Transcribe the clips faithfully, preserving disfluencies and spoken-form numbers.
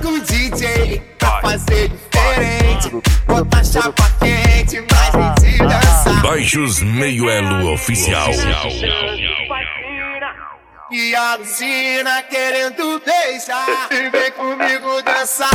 com o D J pra fazer diferente. Bota a chapa quente, mais gente dançar. Baixos Meio Elo Oficial. E alucina querendo beijar. E vem comigo dançar.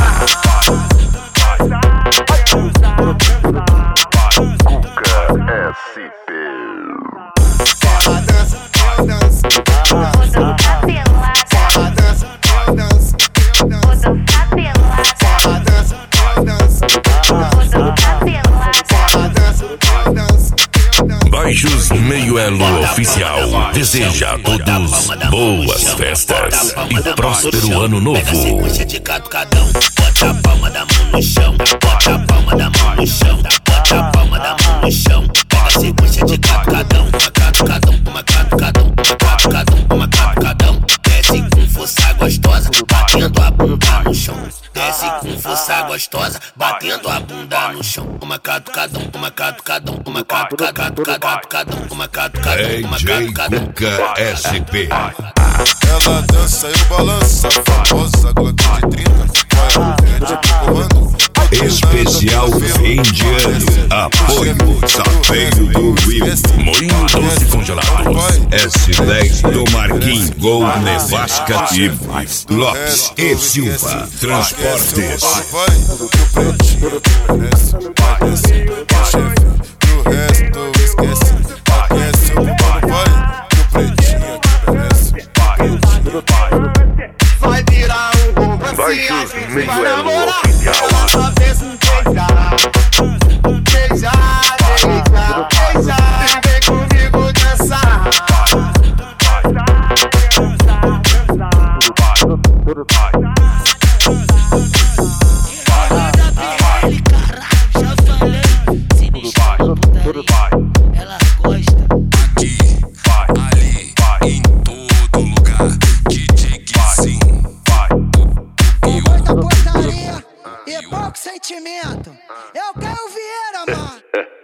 Ela dança, eu danço, eu danço. Ela dança, eu danço, eu danço. Ela dança, eu danço, eu danço. Ela dança, eu danço, eu danço. Baixos Meio Elo Oficial deseja a todos boas festas e próspero ano novo. Pega a sequência de catucadão, bota a palma da mão no chão, bota a palma da mão no chão, bota a palma da mão no chão. Pega a sequência de catucadão, uma catucadão, uma catucadão, uma catucadão, uma catucadão. Desce com força gostosa, batendo a bunda no chão. Desce com força gostosa, batendo a bunda no chão. Uma catucadão, uma catucadão, uma catucadão, catucadão, uma catucadão, uma catucadão. Cuca S P. Ela dança e balança, famosa Glock de trinta. Vai a gente do comando. Especial fim de ano. Apoio Sapeiro do Rio. Moinho Doce Congelados. S dez do Marquinhos. Gol Nevasca e Lopes e Silva. Transportes. Vai, o pretinho que merece. Vai descer, chefe. Do resto esquece. Aquece o mundo, vai. O pretinho que merece. Vai virar um romance, a gente vai namorar. Ela só pensa em beijar, beijar, beijar, beijar. E vem comigo dançar. Ela gosta. Aqui, ali, em todo lugar. D J Guizinho. Muita portaria e pouco sentimento. Eu quero Vieira, mano.